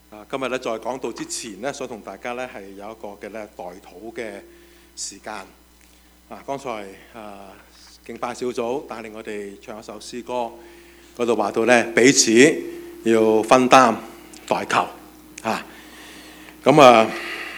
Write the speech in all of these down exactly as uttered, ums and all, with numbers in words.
啊，今日咧在講道之前咧，想同大家咧係有一個嘅咧代禱嘅時間。啊，剛才啊敬拜小組帶領我哋唱一首詩歌，嗰度話到咧彼此要分擔代求。啊，咁啊，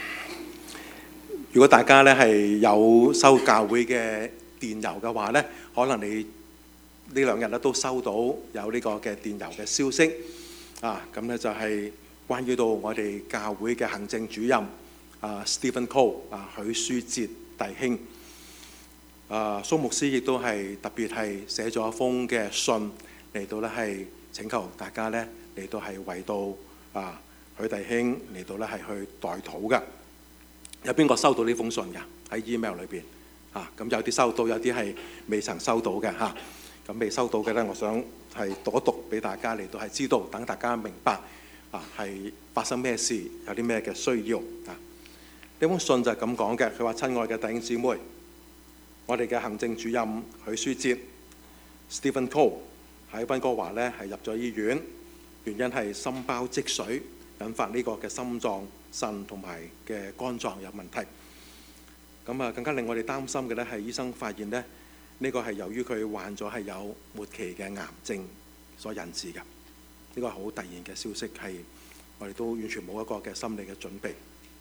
如果大家咧係有收教會嘅電郵嘅話咧，可能你呢兩日咧都收到有呢個嘅電郵嘅消息。啊，咁咧就係關於到我哋教會嘅行政主任啊 Stephen Cole 啊許書哲弟兄，啊蘇牧師亦都係特別係寫咗一封嘅信嚟到咧係請求大家咧嚟到係為到啊許弟兄嚟到咧係去代禱嘅。有邊個收到呢封信㗎？喺 email 裏邊啊，咁有啲收到，有啲係未曾收到嘅嚇。咁未收到嘅咧，我想係讀一讀俾大家嚟到係知道，等大家明白。啊，係發生咩事，有啲咩嘅需要啊？呢封信就係咁講嘅，佢話：親愛嘅弟兄姊妹，我哋嘅行政主任許書哲 Stephen Cole 喺溫哥華咧係入咗醫院，原因係心包積水，引發呢個嘅心臟、腎同埋嘅肝臟有問題。咁啊，更加令我哋擔心嘅咧係醫生發現咧，呢個係由於佢患咗係有末期嘅癌症所引致嘅。呢個係好突然嘅消息，係我哋都完全冇一個嘅心理嘅準備。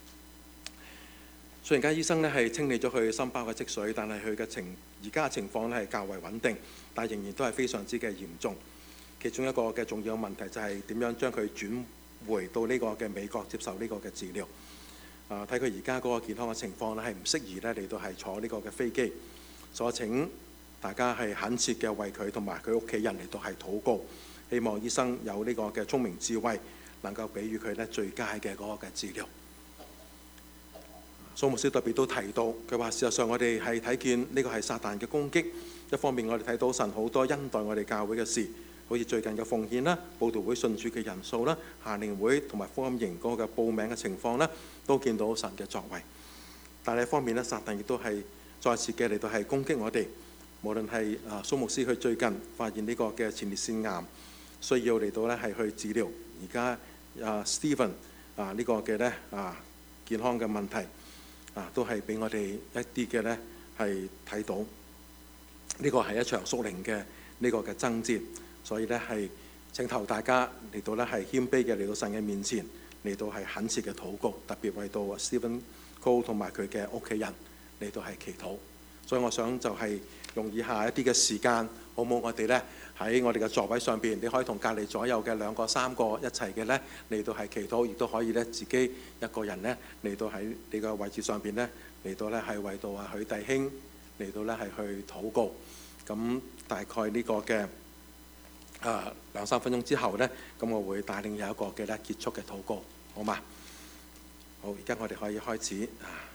雖然間醫生咧係清理咗佢心包嘅積水，但係佢嘅情而家嘅情況咧係較為穩定，但係仍然都係非常之嘅嚴重。其中一個嘅重要問題就係點樣將佢轉回到呢個嘅美國接受呢個嘅治療。啊，睇佢而家嗰個健康嘅情況咧係唔適宜咧嚟到係坐呢個嘅飛機，所以請大家係懇切嘅為佢同埋佢屋企人嚟到係禱告。希望醫生有呢個嘅聰明智慧，能夠俾予佢咧最佳嘅嗰個嘅治療。蘇牧師特別都提到，佢話事實上我哋係睇見呢個係撒旦嘅攻擊。一方面我哋睇到神好多恩待我哋教會嘅事，好似最近嘅奉獻啦、佈道會信主嘅人數啦、夏令會同埋福音營嗰個嘅報名嘅情況啦，都見到神嘅作為。但係一方面咧，撒旦亦都係再次嘅嚟到係攻擊我哋。無論係啊蘇牧師佢最近發現呢個嘅前列腺癌，需要嚟到咧係去治療。而家啊 Stephen 啊呢個嘅咧啊健康嘅問題啊，都係俾我哋一啲嘅咧係睇到呢個係一場屬靈嘅呢個嘅爭戰。所以咧係請求大家嚟到咧係謙卑嘅嚟到神嘅面前，嚟到係懇切嘅禱告，特別為到 Stephen Cole 同埋佢嘅屋企人嚟到係祈禱。所以我想就係用以下一啲嘅時間，好唔好？我哋咧喺我哋嘅座位上邊，你可以同隔離左右嘅兩個、三個一齊嘅咧嚟到係祈禱，亦都可以咧自己一個人咧嚟到喺你個位置上邊咧嚟到咧係為到啊許弟兄嚟到咧係去禱告。咁大概呢個嘅啊兩三分鐘之後咧，咁我會帶領有一個嘅咧結束嘅禱告，好嘛？好，而家我哋可以開始啊。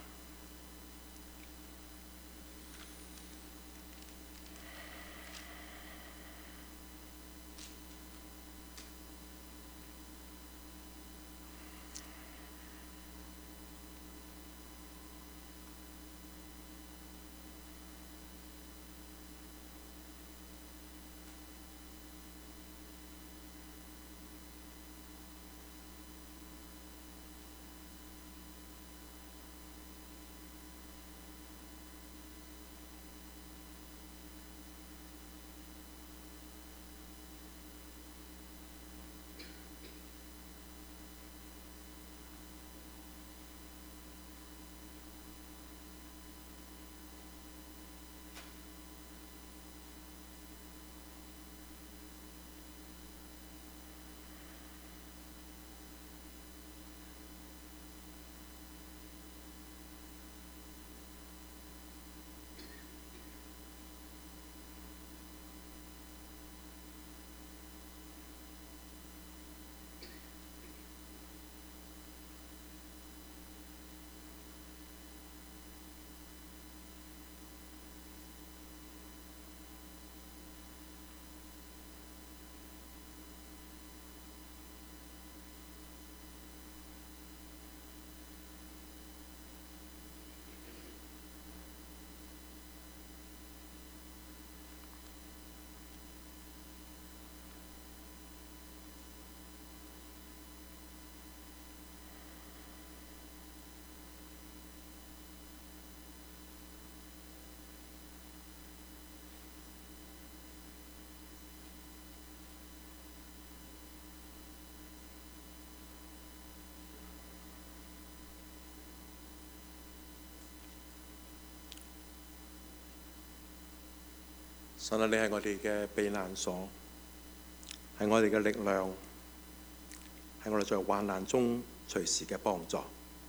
神啊，你係我哋嘅避難所，係我哋嘅力量，係我哋在患難中隨時嘅幫助。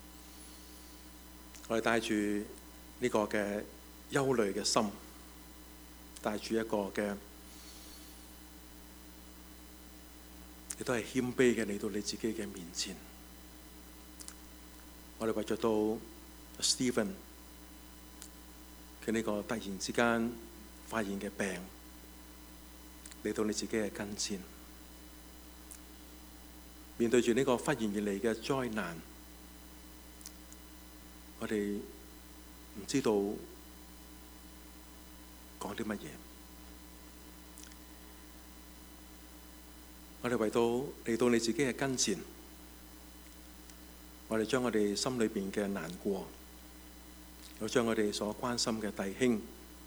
我哋帶住呢個嘅憂慮嘅心，帶住一個嘅亦都係謙卑嘅嚟到你自己嘅面前。我哋為咗到 Stephen 佢呢個突然之間發現嘅病，嚟到你自己嘅跟前，面對住呢個忽然而嚟嘅災難，我哋唔知道講啲乜嘢。我哋為到嚟到你自己嘅跟前，我哋將我哋心裏邊嘅難過，又將我哋所關心嘅弟兄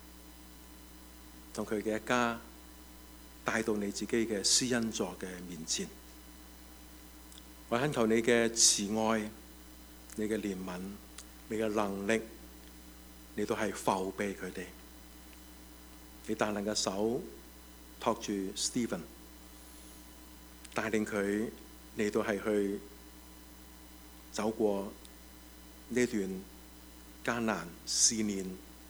同佢嘅一家帶到你自己嘅施恩座嘅面前，我懇求你嘅慈愛、你嘅憐憫、你嘅能力，你都係覆庇佢哋。你大能嘅手托住 Stephen， 帶領佢你都係去走過呢段艱難試煉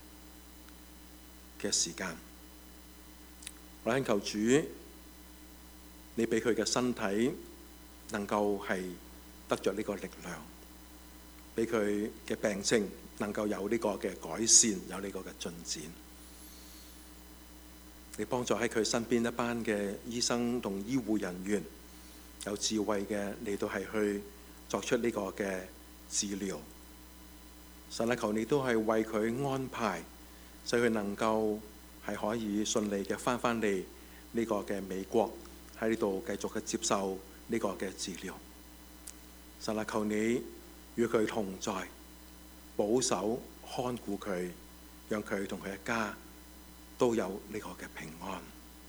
嘅時間。我懇求主，你俾佢嘅身體能夠係得着呢個力量，俾佢嘅病症能夠有呢個嘅改善，有呢個嘅進展。你幫助喺佢身邊一班嘅醫生同醫護人員，有智慧嘅嚟到係去作出呢個嘅治療。神啊，求你都係為佢安排，使佢能夠係可以順利嘅翻返嚟呢個嘅美國，喺呢度繼續嘅接受呢個嘅治療。神啊，求你與佢同在，保守看顧佢，讓佢同佢一家都有呢個嘅平安。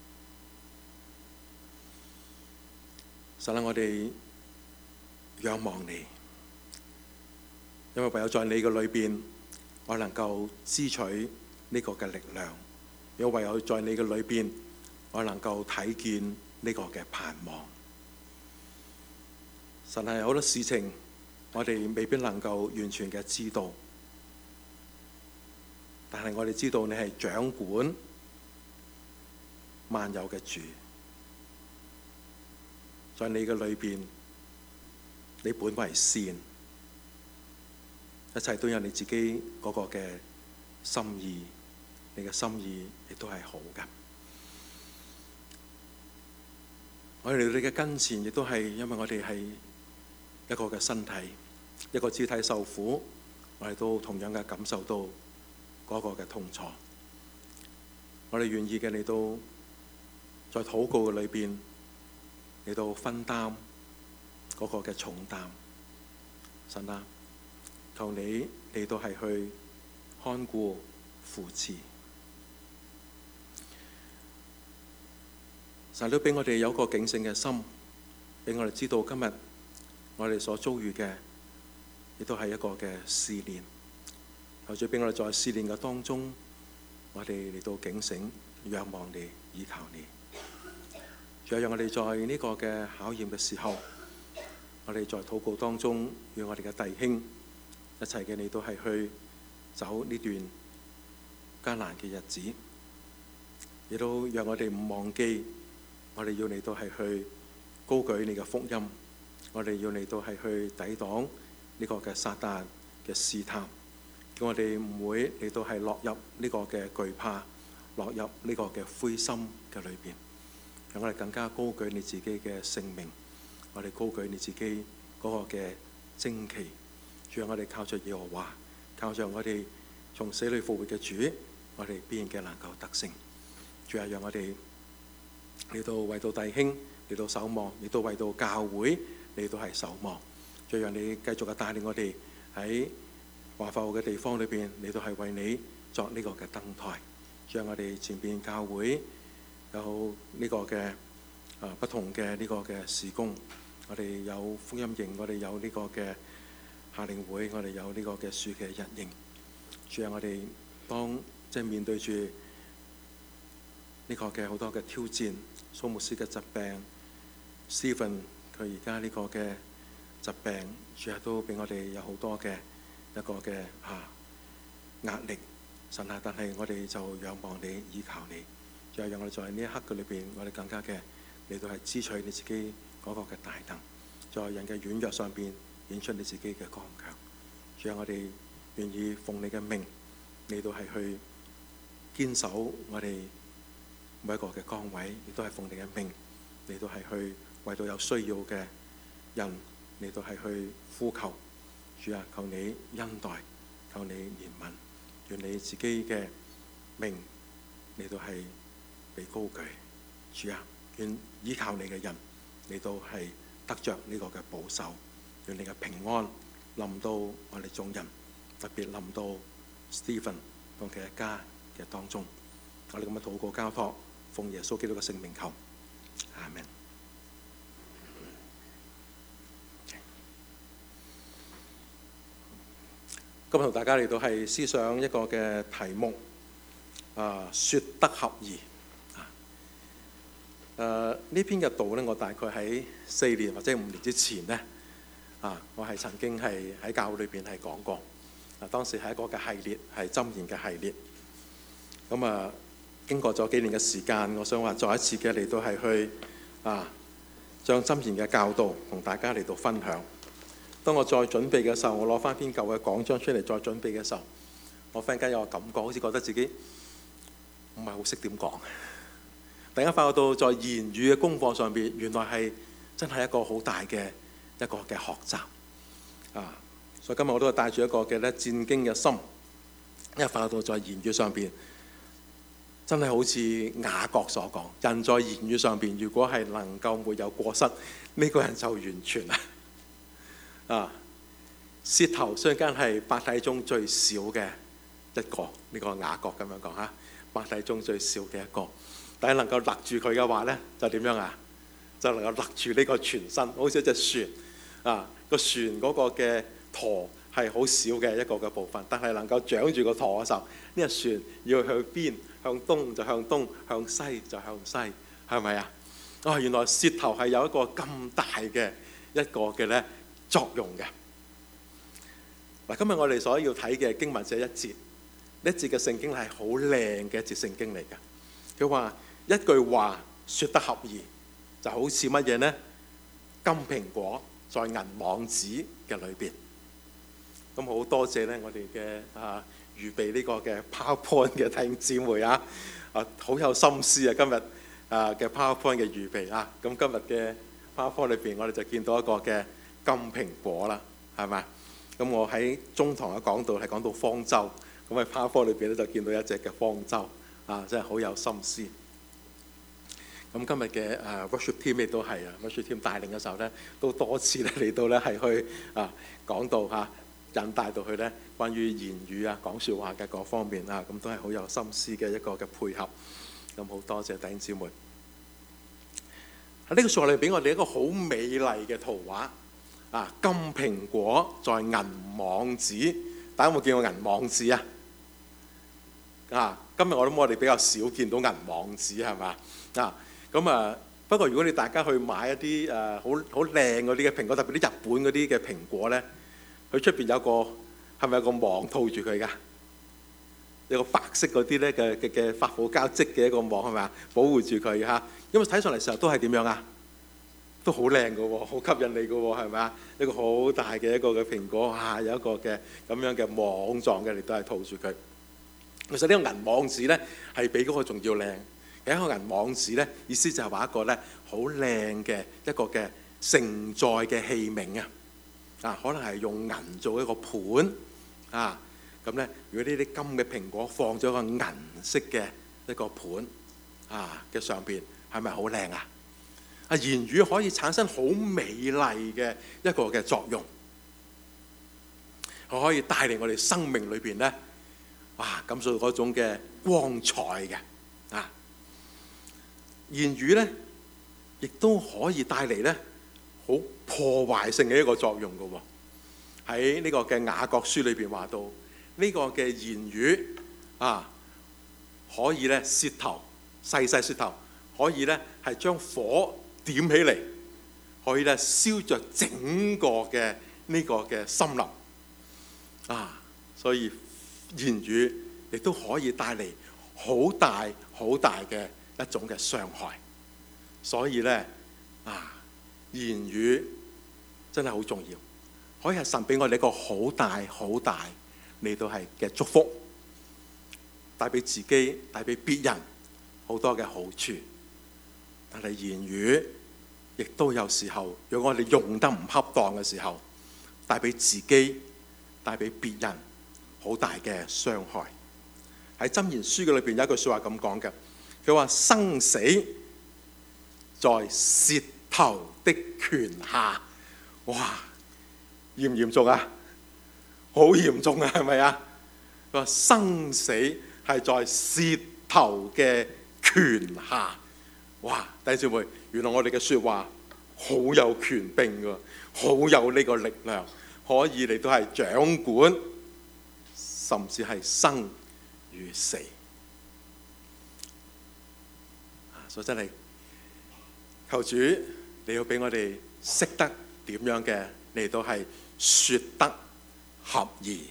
神啊，我哋仰望你，因為唯有在你嘅裏邊，我能夠支取呢個嘅力量；因為唯有在你嘅裏邊，我能夠睇見呢個嘅盼望。神係好多事情，我哋未必能夠完全嘅知道，但係我哋知道你係掌管萬有嘅主，在你嘅裏邊，你本為善，一切都有你自己嗰個嘅心意，你嘅心意亦都係好嘅。我哋嚟到你嘅跟前，亦都係因為我哋係一個嘅身體，一個肢體受苦，我哋都同樣嘅感受到嗰個嘅痛楚。我哋願意嘅嚟到在禱告嘅裏邊嚟到分擔嗰個嘅重擔。神啊，求你嚟到係去看顧扶持。神都俾我哋有一個警醒嘅心，俾我哋知道今日我哋所遭遇嘅，亦都係一個嘅試煉。求主俾我哋在試煉嘅當中，我哋嚟到警醒，仰望你，依靠你。仲有讓我哋在呢個嘅考驗嘅時候，我哋在禱告當中，讓我哋嘅弟兄一齊嘅你都係去走呢段艱難嘅日子，亦都讓我哋唔忘記，我哋要嚟到係去高舉你嘅福音，我哋要嚟到係去抵擋呢個嘅撒旦嘅試探，叫我哋唔會嚟到係落入呢個嘅懼怕，落入呢個嘅灰心嘅裏邊。讓我哋更加高舉你自己嘅性命，我哋高舉你自己嗰個嘅旌旗。主啊，我哋靠着耶和華，靠着我哋從死裏復活嘅主，我哋必然嘅能夠得勝。主啊，讓我哋嚟到為到弟兄嚟到守望，亦都為到教會嚟到係守望。再讓你繼續嘅帶領我哋喺華埠嘅地方裏邊嚟到係為你作呢個嘅燈台。讓我哋前邊教會有呢個嘅啊不同嘅呢個嘅事工，我哋有福音營，我哋有呢個嘅夏令會，我哋有呢個嘅暑期日營。主啊，我哋當即係面對住呢個嘅好多嘅挑戰，蘇牧師嘅疾病 ，Stephen 佢而家呢個嘅疾病，主啊都俾我哋有好多嘅一個嘅啊壓力，神啊！但係我哋就仰望你，依靠你，仲有讓我哋在呢一刻嘅裏邊，我哋更加嘅嚟到係支取你自己嗰個嘅大能，在人嘅軟弱上邊顯出你自己嘅剛強。仲有我哋願意奉你嘅命嚟到係去堅守我哋每一個嘅崗位，亦都係奉你嘅命嚟到係去為到有需要嘅人嚟到係去呼求。主啊，求你恩待，求你憐憫，願你自己嘅名嚟到係被高舉。主啊，願依靠你嘅人嚟到係得着呢個嘅保守，願你嘅平安臨到我哋眾人，特別臨到 Stephen 同佢一家嘅當中。我哋咁樣禱告交託，奉耶穌基督嘅聖名求，阿們。今日同大家嚟到係思想一個嘅題目，啊，說得合宜。誒、啊、呢篇嘅道咧，我大概喺四年或者五年之前呢，啊，我係曾經係喺教會裏邊係講過。啊，當時係一個嘅系列，係箴言嘅系列。咁啊，經過咗幾年嘅時間，我想話再一次嘅嚟到係去啊，將箴言嘅教導同大家嚟到分享。當我再準備嘅時候，我攞翻篇舊嘅講章出嚟再準備嘅時候，我忽然間有個感覺，好似覺得自己唔係好識點講。突然間發覺到在言語嘅功課上邊，原來係真係一個好大嘅一個嘅學習啊！所以今日我都係帶住一個嘅咧戰兢嘅心，因為發覺到在言語上邊，真係好似雅各所講，人在言語上邊，如果係能夠沒有過失，呢、這個人就完全啦。啊！舌頭雖然係百體中最少嘅一個，呢、這個雅各咁樣講嚇，百體中最少嘅一個，但係能夠勒住佢嘅話咧，就點樣啊？就能夠勒住呢個全身，好似一隻船啊！個船嗰個嘅舵係好少嘅一個嘅部分，但係能夠掌住個舵嘅時候，呢隻船要向邊？向東就向東，向西就向西，係咪啊？啊！原來舌頭係有一個咁大嘅一個嘅咧作用嘅。嗱，今日我哋所要睇嘅經文就係一節，呢一節嘅聖經係好靚嘅一節聖經嚟嘅。佢話一句話說得合宜，就好似乜嘢呢？金蘋果在銀網子嘅裏邊。咁好多謝咧，我哋嘅啊預備呢個嘅 PowerPoint 嘅弟兄姊妹啊，啊好有心思啊！今日啊嘅 PowerPoint 嘅預備啊，咁今日嘅 PowerPoint 裏邊，我哋就見到一個嘅金蘋果啦，係咪？咁我喺中堂嘅講道係講到方舟，咁喺 PowerPoint 裏邊咧就見到一隻嘅方舟啊，真係好有心思。咁今日嘅誒 worship team 亦都係啊 worship team 帶領嘅時候咧，都多次咧嚟到咧係去啊講道嚇。引帶到去咧，關於言語啊、講説話嘅各方面啊，咁都係好有心思嘅一個嘅配合。咁好多謝弟兄姊妹。喺呢個數學裏俾我哋一個好美麗嘅圖畫啊！金蘋果在銀網子，大家有冇見過銀網子啊？啊！今日我諗我哋比較少見到銀網子係嘛啊？咁啊，不過如果你大家去買一啲誒好好靚嗰啲嘅蘋果，特別啲日本嗰啲嘅蘋果咧。佢出邊有個係咪有個網套住佢㗎？有個白色嗰啲咧嘅嘅嘅發泡膠織嘅一個網係咪啊？保護住佢嚇。因為睇上嚟時候都係點樣啊？都好靚㗎喎，好吸引你㗎喎，係咪啊？一個好大嘅一個嘅蘋果啊，有一個嘅咁樣嘅網狀嘅，你都係套住佢。其實呢個銀網子咧係比嗰個仲要靚。有一個銀網子咧，意思就係話一個咧好靚嘅一個嘅盛載嘅器皿啊！啊，可能係用銀做一個盤啊，咁咧，如果呢啲金嘅蘋果放咗個銀色嘅一個盤啊嘅上邊，係咪好靚啊？啊，言語可以產生好美麗嘅一個嘅作用，佢可以帶嚟我哋生命裏邊咧，哇，感受到嗰種嘅光彩嘅啊。言語咧，亦都可以帶嚟咧。好破壞性嘅一個作用嘅喎，喺呢個嘅雅各書裏邊話到，呢個嘅言語啊，可以咧舌頭細細雪頭可以咧係將火點起嚟，可以咧燒着整個嘅呢個嘅森林啊！所以言語亦都可以帶嚟好大好大嘅一種嘅傷害。所以咧啊，言語真係好重要，可以係神俾我哋一個好大好大嚟到係嘅祝福，帶俾自己帶俾別人好多嘅好處。但係言語亦都有時候，如果我哋用得唔恰當嘅時候，帶俾自己帶俾別人好大嘅傷害。喺箴言書嘅裏邊有一句說話咁講嘅，佢話生死在舌頭的權下。哇，嚴唔嚴重啊？好嚴重啊，係咪啊？佢話生死係在舌頭嘅權下。哇，弟兄姊妹，原來我哋嘅說話好有權柄㗎，好有呢個力量，可以嚟到係掌管，甚至係生與死。所以真係求主，你要俾我哋識得點樣嘅嚟到係說得合宜。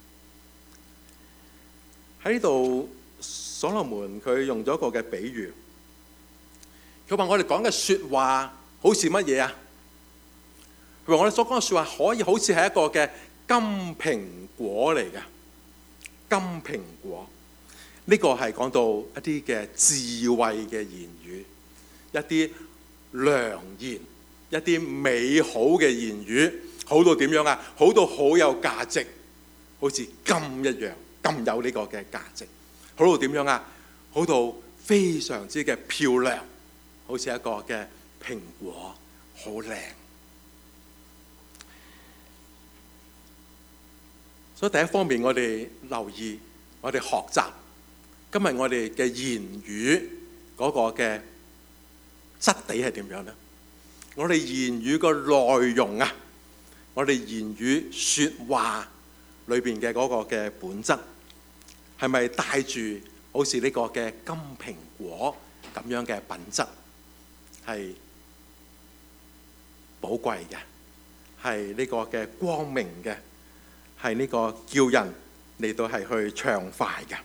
喺呢度，所羅門佢用咗一個嘅比喻，佢話我哋講嘅說話好似乜嘢啊？佢話我哋所講嘅說話可以好似係一個嘅金蘋果嚟嘅。金蘋果呢個係講到一啲嘅智慧嘅言語，一啲良言，一啲美好嘅言語，好到點樣啊？好到好有價值，好似金一樣，咁有呢個嘅價值。好到點樣啊？好到非常之嘅漂亮，好似一個嘅蘋果，好靚。所以第一方面，我哋留意，我哋學習今日我哋嘅言語嗰個嘅質地係點樣呢？我哋言語個內容啊，我哋言語說話裏邊嘅嗰個嘅本質，係咪帶住好似呢個嘅金蘋果咁樣嘅品質，係寶貴嘅，係呢個嘅光明嘅，係呢個叫人嚟到係去暢快嘅。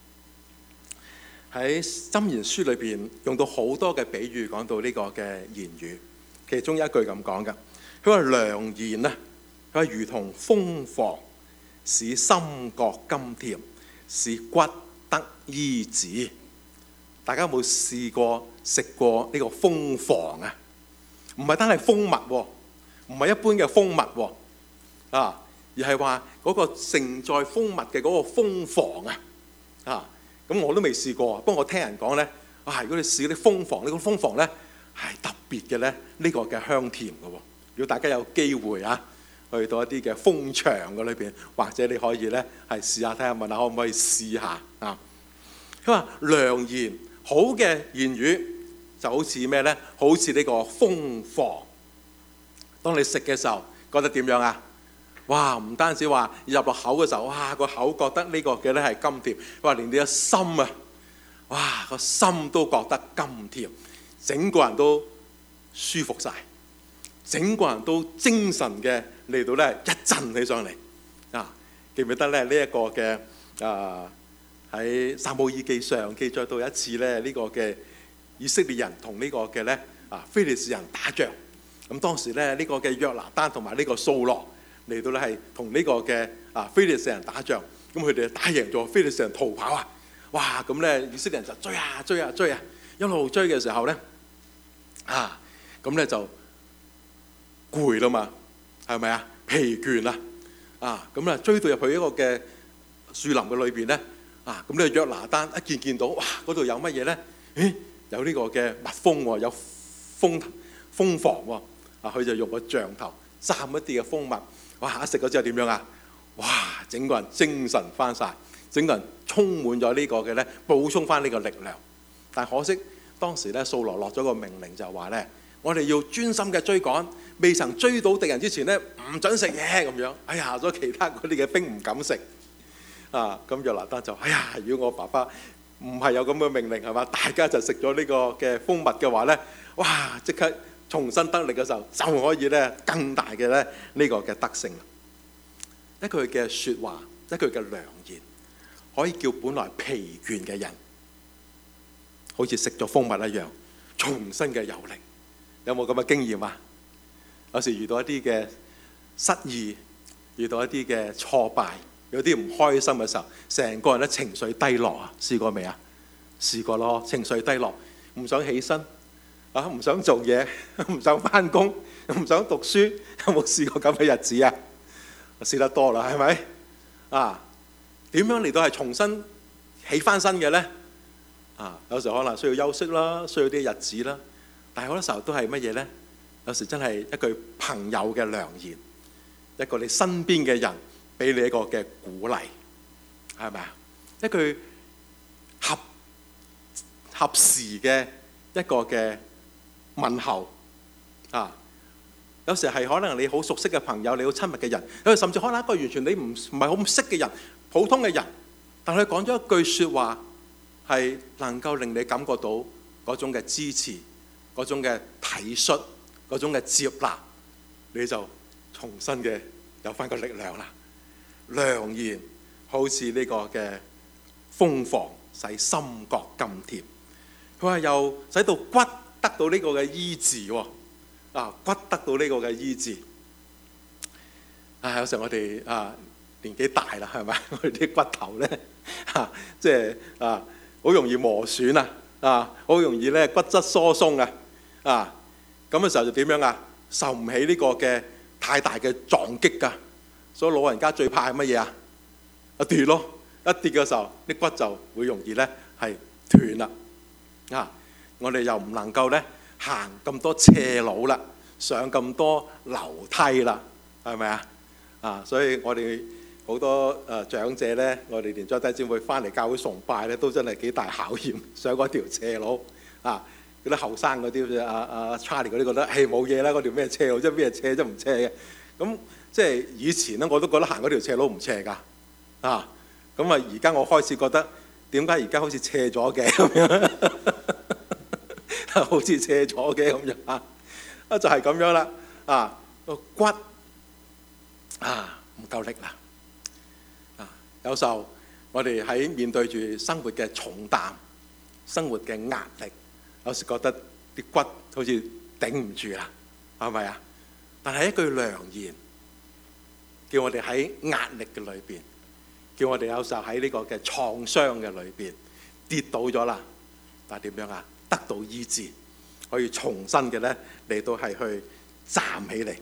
喺箴言書裏邊用到好多嘅比喻，講到呢個嘅言語，其中一句咁講嘅，佢話良言啊，佢話如同蜂房，使心覺甘甜，使骨得醫治。大家有冇試過食過呢個蜂房啊？唔係單係蜂蜜喎，唔係一般嘅蜂蜜喎，啊，而係話嗰個盛載蜂蜜嘅嗰個蜂房啊，啊，咁我都未試過，不過我聽人講咧，啊，如果你試啲蜂房，呢個蜂房咧係特別嘅咧，呢個嘅香甜嘅喎。如果大家有機會啊，去到一啲嘅蜂場嘅裏邊，或者你可以咧係試下睇下，問下可唔可以試下啊？佢話良言，好嘅言語就好似咩咧？好似呢個蜂房。當你食嘅時候，覺得點樣啊？哇！唔單止話入落口嘅時候，哇，個口覺得呢個嘅咧係甘甜，話連你嘅心啊，哇，個心都覺得甘甜，整個人都舒服晒，整個人都精神嘅嚟到咧一震起上嚟啊！記唔記得咧呢一個嘅啊喺撒母耳記上記載到一次咧呢個嘅以色列人同呢個嘅咧啊非利士人打仗，咁當時咧呢個嘅約拿單同埋呢個掃羅嚟到咧係同呢個嘅啊非利士人打仗，咁佢哋打贏咗，非利士人逃跑啊！哇！咁咧以色列人就追啊追啊追啊，一路追嘅時候咧啊，咁咧就攰啦嘛，係咪啊？疲倦啦啊！咁啊追到入去一個嘅樹林嘅裏邊咧啊，咁呢個約拿單一見見到哇，嗰度有乜嘢咧？咦，有呢個嘅蜜蜂喎，有蜂蜂房喎啊！佢就用個杖頭蘸一啲嘅蜂蜜。哇！一食咗之後點樣啊？哇！整個人精神翻晒，整個人充滿咗呢個嘅咧，補充翻呢個力量。但可惜當時咧，掃羅落咗個命令就話咧，我哋要專心嘅追趕，未曾追到敵人之前咧，唔準食嘢咁樣。哎呀，咗其他嗰啲嘅兵唔敢食啊！咁約拿單就哎呀，如果我爸爸唔係有咁嘅命令係嘛？大家就食咗呢個嘅蜂蜜嘅話咧，哇！即刻重新得力嘅時候，就可以咧更大嘅咧呢個嘅得勝啦。一句嘅説話，一句嘅良言，可以叫本來疲倦嘅人，好似食咗蜂蜜一樣，重新嘅有力。有冇咁嘅經驗啊？有時遇到一啲嘅失意，遇到一啲嘅挫敗，有啲唔開心嘅時候，成個人咧情緒低落啊！試過未啊？試過咯，情緒低落，唔想起身啊，唔想做嘢，唔想返工，唔想讀書，有冇試過咁嘅日子啊？試得多啦，係咪啊？點樣嚟到係重新起返身嘅咧？啊，有時可能需要休息啦，需要啲日子啦，但係好多時候都係乜嘢咧？有時真係一句朋友嘅良言，一個你身邊嘅人俾你一個嘅鼓勵，係咪啊？一句合合時嘅一個嘅問候啊！有時係可能你好熟悉嘅朋友，你好親密嘅人，有時甚至可能一個完全你唔唔係好識嘅人，普通嘅人，但係佢講咗一句説話，係能夠令你感覺到嗰種嘅支持、嗰種嘅體恤、嗰種嘅接納，你就重新嘅有翻個力量啦。良言好似呢個嘅蜂房，使心覺甘甜。佢話又使到骨得到呢個嘅醫治喎。啊，骨得到呢個嘅醫治。啊，有時候我哋啊年紀大啦，係咪？我哋啲骨頭咧嚇，即係啊好容易磨損啊，啊好容易咧骨質疏鬆啊，啊咁嘅時候就點樣啊？受唔起呢個嘅太大嘅撞擊㗎。所以老人家最怕係乜嘢啊？一跌咯，一跌嘅時候啲骨就會容易咧係斷啦。啊，我哋又唔能夠咧行咁多斜路啦，上咁多樓梯啦，係咪啊？啊，所以我哋好多誒、呃、長者咧，我哋連咗弟兄會翻嚟教會崇拜咧，都真係幾大考驗，上嗰條斜路啊！嗰啲後生嗰啲，阿阿 Charlie 嗰啲覺得係冇嘢啦，嗰條咩斜路，即係咩斜即係唔斜嘅。咁即係以前咧，我都覺得行嗰條斜路唔斜㗎，啊！咁啊，而家我開始覺得點解而家好似斜咗嘅咁樣？好似斜咗嘅咁樣啊！啊就係咁樣啦啊個骨啊唔夠力啦啊！有時候我哋喺面對住生活嘅重擔、生活嘅壓力，有時覺得啲骨好似頂唔住啦，係咪啊？但係一句良言，叫我哋喺壓力嘅裏邊，叫我哋有時候喺呢個嘅創傷嘅裏邊跌倒咗啦，但係點樣啊？得到醫治，可以重新嘅咧嚟到係去站起嚟。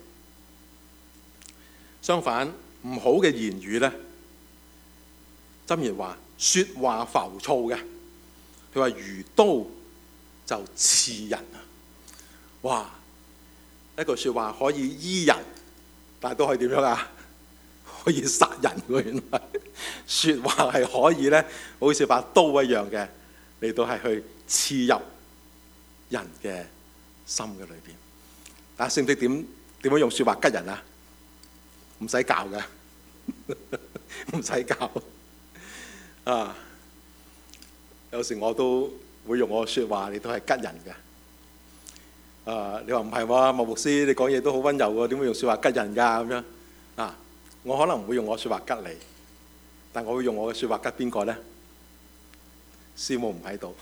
相反，唔好嘅言語咧，箴言話説話浮躁嘅，佢話如刀就刺人啊！哇，一句説話可以醫人，但係都可以點樣啊？可以殺人喎！原來説話係可以咧，好似把刀一樣嘅嚟到係去刺入人嘅心嘅裏邊。大家識唔識點點樣用説話吉人啊？唔使教嘅，唔使教啊！有時我都會用我嘅説話，你都係吉人嘅。啊，你話唔係喎，莫牧師，你講嘢都好溫柔喎，點會用説話吉人㗎？咁樣啊，我可能唔會用我説話吉你，但我會用我嘅説話吉邊個咧？師母唔喺度。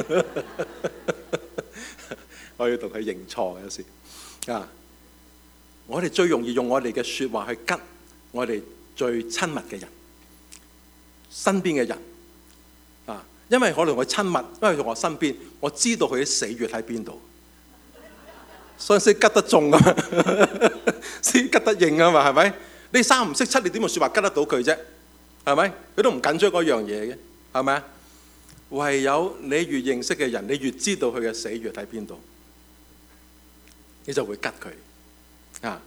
我要同佢認錯，有時啊，我哋最容易用我哋嘅説話去吉我哋最親密嘅人、身邊嘅人啊，因為我同佢親密，因為同我身邊，我知道佢啲死穴喺邊度，所以先吉得中啊嘛，先吉得應啊嘛，係咪？你三唔識七，你點會説話吉得到佢啫？係咪？佢都唔緊張嗰樣嘢嘅，係咪啊？唯有你越認識嘅人，你越知道佢嘅死穴喺邊度，你就會吉佢啊！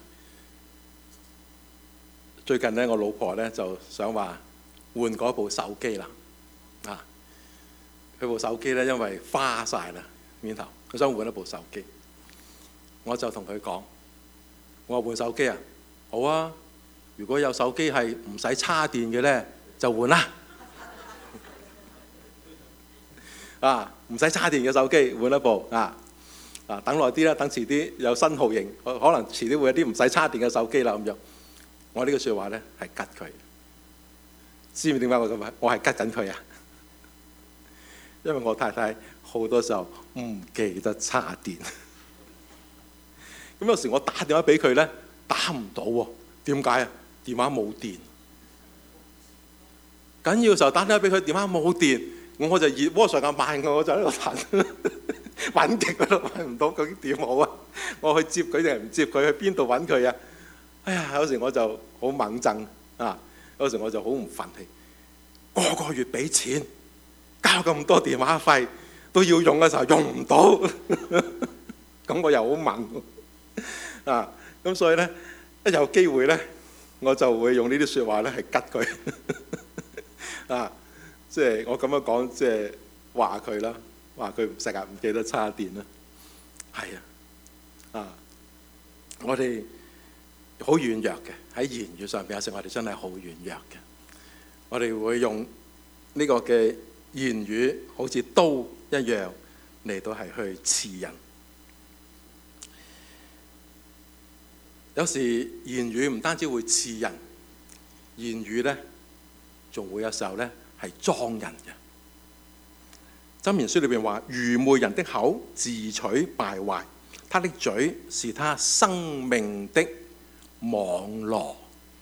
最近咧，我老婆咧就想話換嗰部手機啦啊！佢部手機咧因為花晒啦面頭，佢想換一部手機。我就同佢講：我話換手機啊，好啊！如果有手機係唔使叉電嘅咧，就換啦。 啊，唔使叉電嘅手機換一部啊啊，等耐啲啦，等遲啲有新號型，可可能遲啲會有啲唔使叉電嘅手機啦咁樣。我呢句説話咧係吉佢，知唔知點解我咁啊？我係吉緊佢啊，因為我太太好多時候唔記得叉電，咁有時我打電話俾佢咧打唔到喎，點解啊？電話冇電，緊要嘅時候打電話俾佢，電話冇電，我就熱鍋上咁慢，我就喺度彈揾極嗰度揾唔到，究竟點好啊？我去接佢定係唔接佢？去邊度揾佢啊？哎呀，有時我就好猛憎啊！有時我就好唔憤氣，個個月俾錢交咁多電話費，都要用嘅時候用唔到，咁我又好猛啊！咁所以咧，一有機會咧，我就會用呢啲説話咧係吉佢啊！即係我咁樣講，即係話佢啦，話佢成日唔記得叉電啦。係啊，啊，我哋好軟弱嘅，喺言語上邊有時我哋真係好軟弱嘅。我哋會用呢個嘅言語好似刀一樣嚟到係去刺人。有時言語唔單止會刺人，言語咧仲會有時候咧係裝人嘅。箴言書裏邊話：愚昧人的口自取敗壞，他的嘴是他生命的網羅。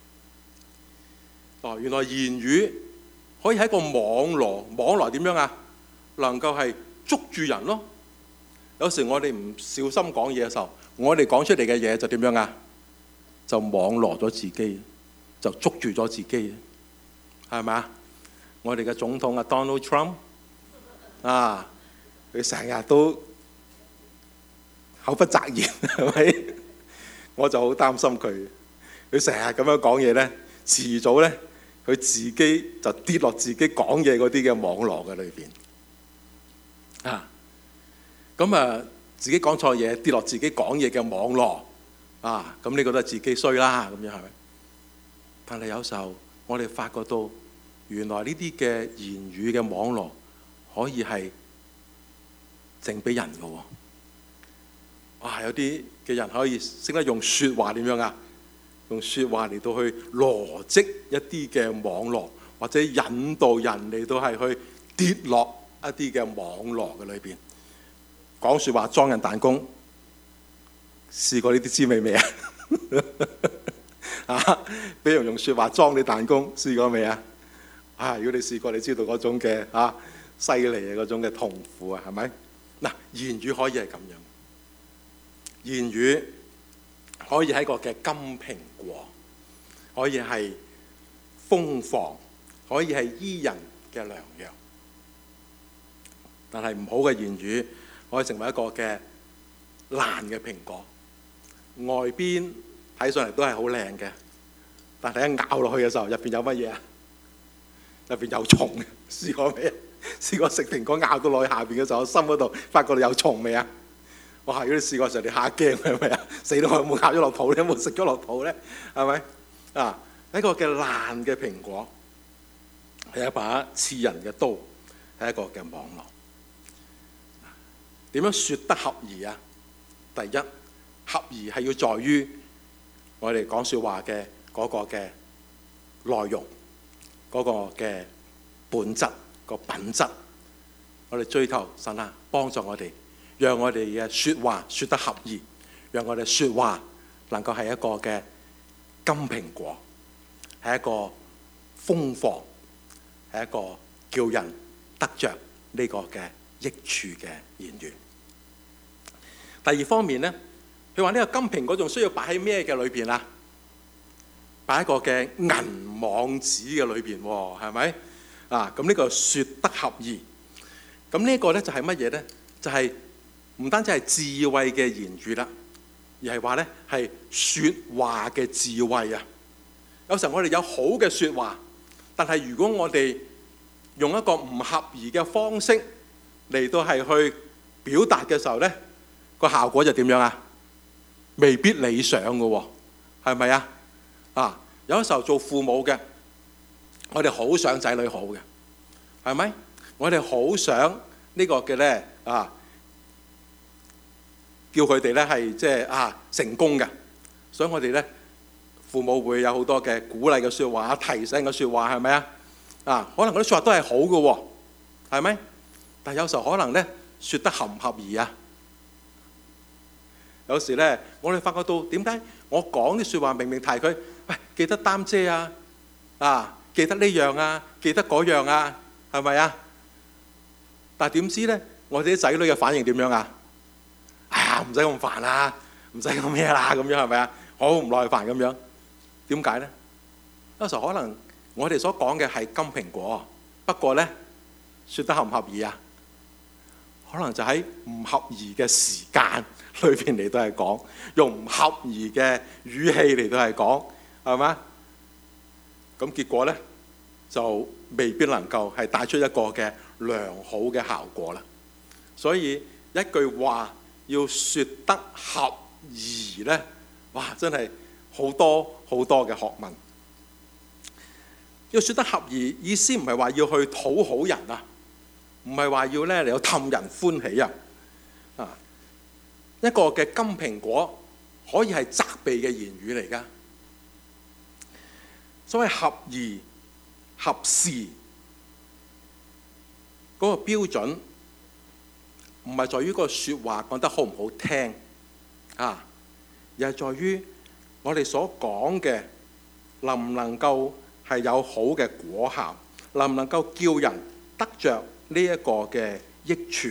哦，原來言語可以係一個網羅，網羅點樣啊？能夠係捉住人咯。有時我哋唔小心講嘢嘅時候，我哋講出嚟嘅嘢就點樣啊？就網羅咗自己，就捉住咗自己，係咪啊？我哋嘅總統啊 Donald Trump 啊，佢成日都口不擇言，係咪？我就好擔心佢，佢成日咁樣講嘢咧，遲早咧佢自己就跌落自己講嘢嗰啲嘅網絡嘅裏邊啊。咁啊，自己講錯嘢跌落自己講嘢嘅網絡啊，咁呢個都係自己衰啦，咁樣係咪？但係有時候我哋發覺到，原來呢啲嘅言語嘅網絡可以係整俾人嘅喎。哇！有啲嘅人可以識得用説話點樣啊？用説話嚟到去羅織一啲嘅網絡，或者引導人嚟到係去跌落一啲嘅網絡嘅裏邊。講説話裝人彈弓，試過呢啲滋味未啊？啊！俾人用説話裝你彈弓，試過未啊？啊！如果你試過，你知道嗰種嘅啊犀利嘅嗰種嘅痛苦啊，係咪？嗱，言語可以係咁樣。言語可以係一個嘅金蘋果，可以係蜂房，可以係醫人嘅良藥。但係唔好嘅言語可以成為一個嘅爛嘅蘋果，外邊睇上嚟都係好靚嘅，但係一咬落去嘅時候，入邊有乜嘢啊？入邊有蟲。試過未啊？試過食蘋果咬到落去下邊嘅時候，心嗰度發覺有蟲未啊？哇！如果你試過嘅時候，你嚇驚係咪啊？死到我有冇咬咗落肚咧？有冇食咗落肚咧？係咪啊？一個嘅爛嘅蘋果係一把刺人嘅刀，係一個嘅網絡。點樣説得合宜啊？第一，合宜係要在於我哋講説話嘅嗰個嘅內容，嗰個嘅本質、個品質。我哋追求神啊，幫助我哋。讓我哋嘅説話説得合宜，讓我哋説話能夠係一個嘅金蘋果，係一個蜂房，係一個叫人得着呢個嘅益處嘅言語。第二方面呢，佢話呢個金蘋果仲需要擺喺咩嘅裏邊啊？擺喺一個嘅銀網子嘅裏邊喎，係咪啊？咁呢個説得合宜，咁呢個咧就係乜嘢咧？就係、是唔單止係智慧嘅言語啦，而係話咧係説話嘅智慧啊！有時候我哋有好嘅説話，但係如果我哋用一個唔合宜嘅方式嚟到係去表達嘅時候咧，個效果就點樣啊？未必理想嘅喎，係咪啊？啊！有啲時候做父母嘅，我哋好想仔女好嘅，係咪？我哋好想呢個嘅咧啊，叫佢哋咧係即係啊成功嘅。所以我哋咧父母會有好多嘅鼓勵嘅説話、提醒嘅説話，係咪啊？啊，可能嗰啲説話都係好嘅喎，係咪？但係有時候可能咧説得合唔合宜啊？有時咧我哋發覺到點解我講啲説話明明提佢，喂，記得擔遮啊，啊記得呢樣啊，記得嗰樣啊，係咪啊？但係點知咧，我哋啲仔女嘅反應點樣啊？哎呀，唔使咁煩啦，唔使咁咩啦，咁樣係咪啊？好唔耐煩咁樣。點解咧？有時候可能我哋所講嘅係金蘋果，不過咧説得合唔合宜啊？可能就喺唔合宜嘅時間裏邊嚟到係講，用唔合宜嘅語氣嚟到係講，係嘛？咁結果咧就未必能夠係帶出一個嘅良好嘅效果啦。所以一句話要説得合宜咧，哇！真係好多好多嘅學問。要説得合宜，意思唔係話要去討好人啊，唔係話要咧嚟到氹人歡喜啊。啊，一個嘅金蘋果可以係責備嘅言語嚟㗎。所謂合宜合時嗰個標準，唔係在於個説話講得好唔好聽啊，而係在於我哋所講嘅能唔能夠係有好嘅果效，能唔能夠叫人得着呢一個嘅益處。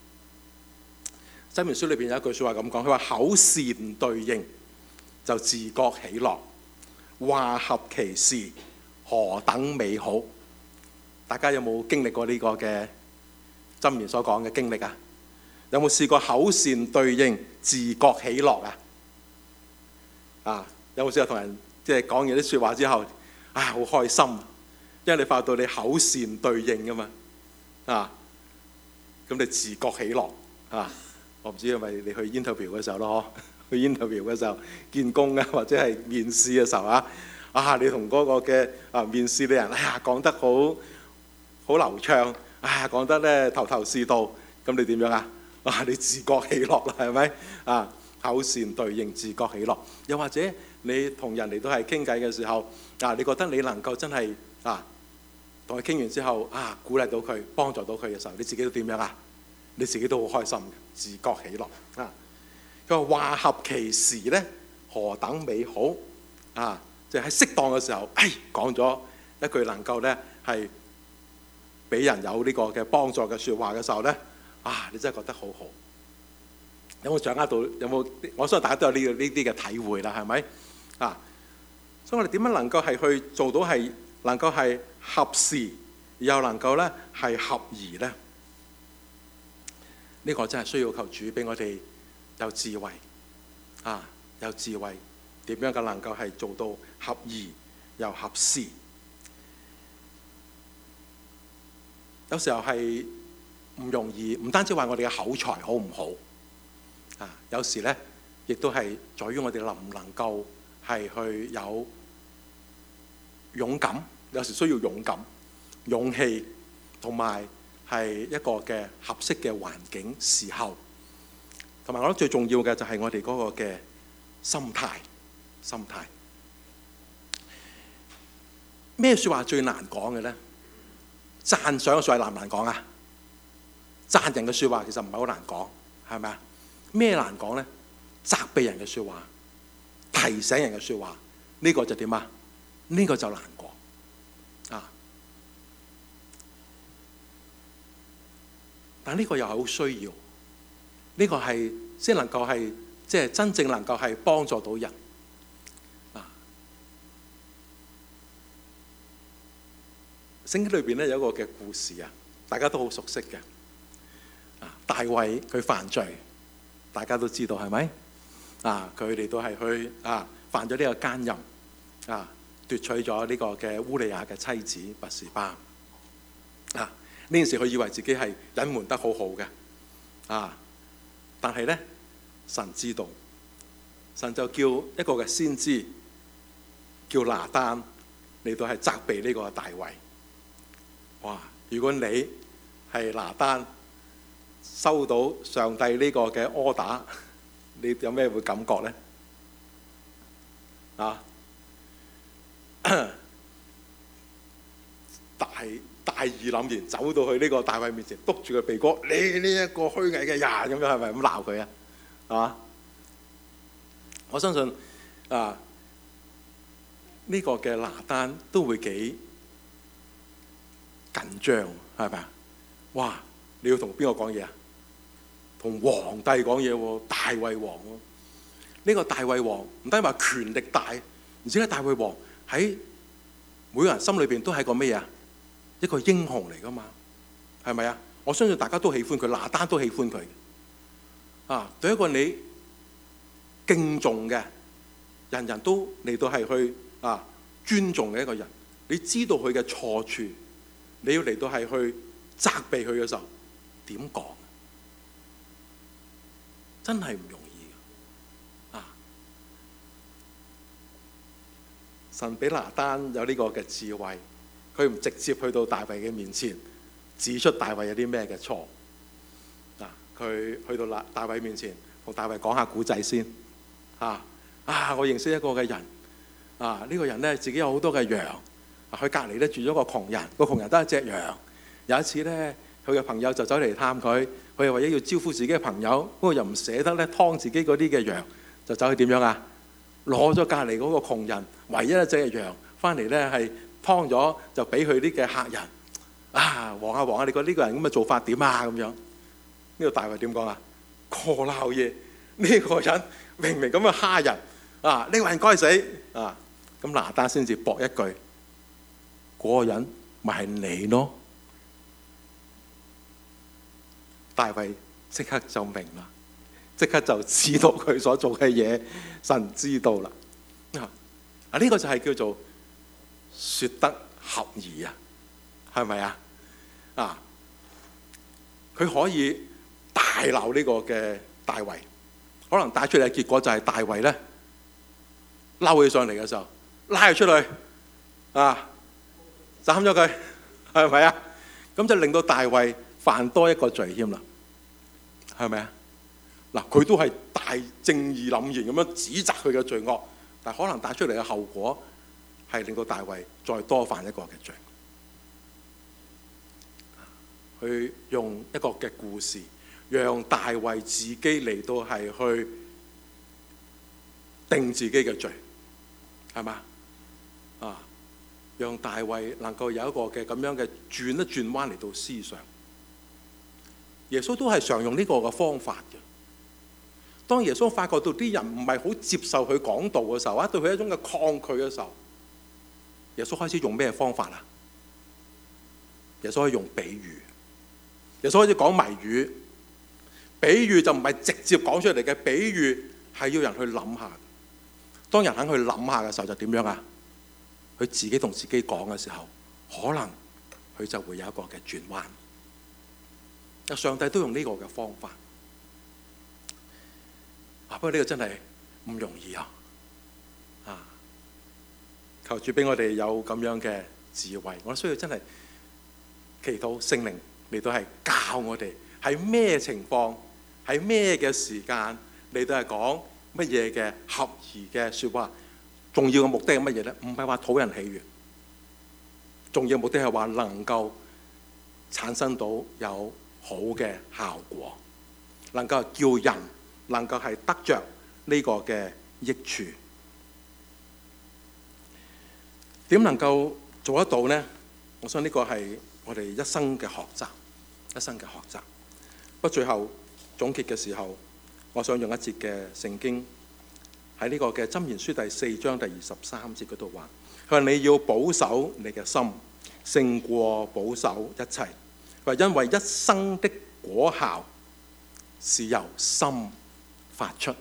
箴言書裏邊有一句説話咁講，佢話口善對應就自覺喜樂，話合其時何等美好。大家有冇經歷過呢個嘅箴言所講嘅經歷啊？有冇試過口善對應自覺喜樂啊？啊，有冇試過同人即係講完啲説話之後，啊好開心，因為你發覺到你口善對應噶嘛，啊，咁你自覺喜樂啊。我唔知係咪你去 interview 嘅時候咯，去 interview 嘅時候見工啊，或者係面試嘅時候啊，啊你同嗰個嘅啊面試嘅人，哎呀講得好好流暢，哎呀講得咧頭頭是道，咁你點樣啊？啊你自覺喜樂啦，係咪啊？口善對應，自覺喜樂。又或者你同人哋都係傾偈嘅時候，啊你覺得你能夠真係啊同佢傾完之後啊鼓勵到佢，幫助到佢嘅時候，你自己都點樣啊？你自己都好開心嘅，自覺喜樂啊！佢話話合其時咧，何等美好啊！即係喺適當嘅時候，誒講咗一句能夠咧係俾人有呢個嘅幫助嘅説話嘅時候咧，啊！你真係覺得好好。有冇掌握到？有冇？我相信大家都有呢個呢啲嘅體會啦，係咪啊？所以我哋點樣能夠係去做到係能夠係合時，又能夠咧係合宜咧？呢個真係需要求主俾我哋有智慧啊！有智慧點樣嘅能夠係做到合宜又合時？有時候係唔容易，唔單止話我哋嘅口才好唔好啊，有時咧亦都係在於我哋能唔能夠係去有勇敢，有時需要勇敢、勇氣同埋係一個嘅合適嘅環境時候，同埋我覺得最重要嘅就係我哋嗰個嘅心態。心態咩説話最難講嘅咧？讚賞嘅説話難唔難講啊？讚人嘅説話其實唔係好難講，係咪啊？咩難講咧？責備人嘅説話、提醒人嘅説話，呢個就點啊？呢個就難講啊！但呢個又係好需要，呢個係先能夠係即係真正能夠係幫助到人啊！聖經裏邊咧有一個嘅故事啊，大家都好熟悉嘅啊。大衛佢犯罪，大家都知道係咪啊？佢哋都係去啊犯咗呢個奸淫啊，奪取咗呢個嘅烏利亞嘅妻子拔示巴啊。呢件事佢以為自己係隱瞞得好好嘅啊，但係咧神知道，神就叫一個嘅先知叫拿單嚟到係責備呢個大衛。哇！如果你係拿單， 收到上帝呢個嘅 order， 你有咩會感覺呢？啊，大大義凜然走到去呢個大衛面前，督住佢鼻哥，你呢一個虛偽嘅人，咁樣係咪咁鬧佢啊？係嘛？我相信啊，呢、這個嘅拿單都會幾緊張，係咪啊？哇！你要同邊個講嘢啊？同皇帝講嘢喎，大衛王喎。呢、這個大衛王唔單止話權力大，而且咧大衛王喺每個人心裏邊都係個咩啊？一個英雄嚟噶嘛，係咪啊？我相信大家都喜歡佢，拿單都喜歡佢。啊，對一個你敬重嘅，人人都嚟到係去啊尊重嘅一個人，你知道佢嘅錯處，你要嚟到係去責備佢嘅時候，點講？真係唔容易啊！神俾拿單有呢個嘅智慧，佢唔直接去到大衛嘅面前指出大衛有啲咩嘅錯。嗱，佢去到大大衛面前，同大衛講下古仔先。啊啊！我認識一個嘅人，啊呢、這個人咧自己有好多嘅羊，佢隔離咧住咗個窮人，個窮人得一隻羊。有一次咧，佢嘅朋友就走嚟探佢，佢又為咗要招呼自己嘅朋友，不過又唔捨得咧劏自己嗰啲嘅羊，就走去點樣啊？攞咗隔離嗰個窮人唯一一隻羊翻嚟咧，係劏咗就俾佢啲嘅客人。啊，王啊王啊，你覺得呢個人咁嘅做法點啊？咁樣呢、這個大衛點講啊？過鬧嘢，呢、這個人明明咁樣蝦人啊！呢、這個人該死啊！咁拿單先至駁一句：嗰、那個人咪係你咯。大衛即刻就明啦，即刻就知道佢所做嘅嘢，神知道啦。啊，呢、這個就係叫做說得合宜啊，係咪啊？啊，佢可以大鬧呢個嘅大衛，可能帶出嚟嘅結果就係大衛咧嬲起上嚟嘅時候，拉佢出去啊，斬咗佢，係咪啊？咁就令到大衛犯多一個罪添啦。係咪啊？嗱，佢都係大正義凜然咁樣指責佢嘅罪惡，但可能帶出嚟嘅後果係令到大衛再多犯一個嘅罪。佢用一個嘅故事，讓大衛自己嚟到係去定自己嘅罪，係嘛？啊，讓大衛能夠有一個嘅咁樣嘅轉一轉彎嚟到思想。耶穌都係常用呢個嘅方法嘅。當耶穌發覺到啲人唔係好接受佢講道嘅時候，啊，對佢一種嘅抗拒嘅時候，耶穌開始用咩方法啊？耶穌可以用比喻，耶穌開始講謎語。比喻就唔係直接講出嚟嘅，比喻係要人去諗下。當人肯去諗下嘅時候，就點樣啊？佢自己同自己講嘅時候，可能佢就會有一個嘅轉彎。上帝都用呢個嘅方法，啊！不過呢個真係唔容易啊！啊！求主俾我哋有咁樣嘅智慧，我需要真係祈禱聖靈嚟到係教我哋喺咩情況、喺咩嘅時間嚟到係講乜嘢嘅合宜嘅説話。重要嘅目的係乜嘢咧？唔係話討人喜悅，重要嘅目的係話能夠產生到有好嘅效果，能夠叫人能夠係得着呢個嘅益處。點能夠做得到呢？我想呢個係我哋一生嘅學習，一生嘅學習。不過最後總結嘅時候，我想用一節嘅聖經喺呢個嘅箴言書第四章第二十三節嗰度話：佢話你要保守你嘅心，勝過保守一切。因為一生的果效是由心發出，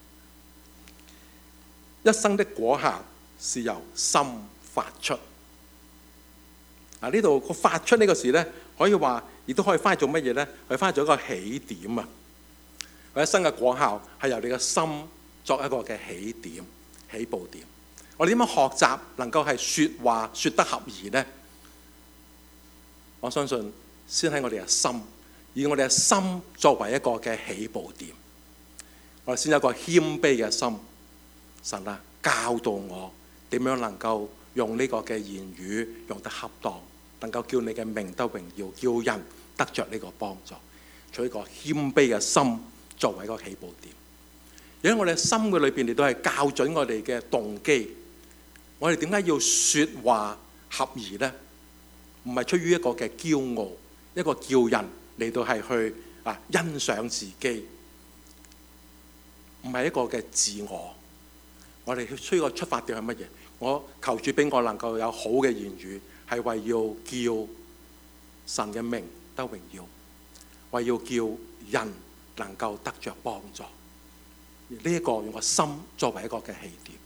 一生的果效是由心發出。啊，呢度個發出呢個字咧，可以話亦都可以翻去做乜嘢咧？可以翻去做一個起點啊！一生嘅果效係由你嘅心作一個嘅起點、起步點。我哋點樣學習能夠係説話説得合宜呢？我相信先喺我哋嘅心以我哋嘅心作為一個嘅起步點，我哋先有一個謙卑嘅心。神啊，教導我點樣能夠用呢個嘅言語用得恰當，能夠叫你嘅名得榮耀，叫人得着呢個幫助。取一個謙卑嘅心作為一個起步點。而喺我哋心嘅裏邊，亦都係校準我哋嘅動機。我哋點解要說話合宜呢？唔係出於一個嘅驕傲，一個叫人嚟到係去啊欣賞自己，唔係一個嘅自我。我哋需要個出發點係乜嘢？我求主俾我能夠有好嘅言語，係為要叫神嘅名得榮耀，為要叫人能夠得着幫助。呢一個用個心作為一個嘅起點，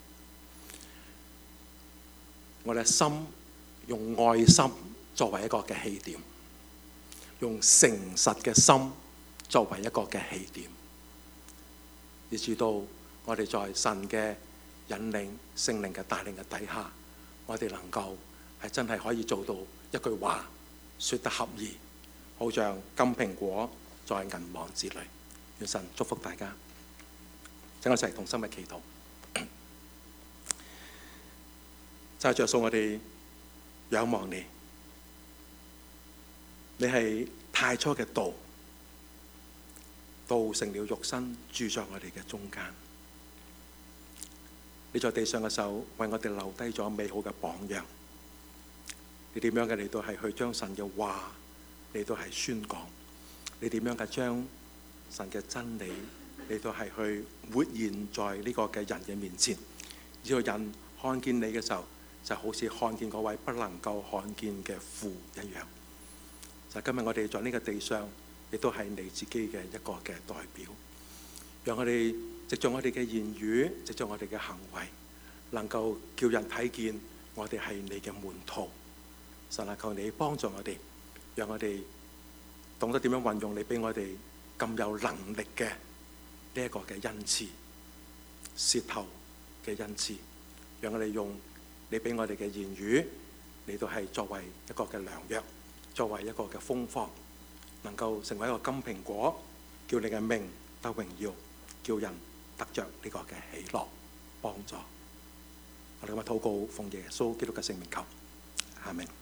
我哋心用愛心作為一個嘅起點，用誠實嘅心作為一個嘅起點，以至到我哋在神嘅引領、聖靈嘅帶領嘅底下，我哋能夠係真係可以做到一句話說得合宜，好像金蘋果在銀網之裏。願神祝福大家。請我一齊同心嘅祈禱。就係耶穌，我哋仰望你，你係太初嘅道，道成了肉身，住在我哋嘅中間。你在地上嘅時候，為我哋留低咗美好嘅榜樣。你點樣嘅嚟到係去將神嘅話嚟到係宣講？你點樣嘅將神嘅真理嚟到係去活現在呢個嘅人嘅面前？只要人看見你嘅時候，就好似看見嗰位不能夠看見嘅父一樣。就今日我哋在呢個地上，亦都係你自己嘅一個嘅代表。讓我哋藉著我哋嘅言語，藉著我哋嘅行為，能夠叫人睇見我哋係你嘅門徒。神啊，求你幫助我哋，讓我哋懂得點樣運用你俾我哋咁有能力嘅呢一個嘅恩賜，舌頭嘅恩賜，讓我哋用你俾我哋嘅言語嚟到係作為一個嘅良藥，作為一個嘅風方，能夠成為一個金蘋果，叫你嘅名得榮耀，叫人得着呢個嘅喜樂幫助。我哋咁樣禱告，奉耶穌基督嘅聖名求，阿們。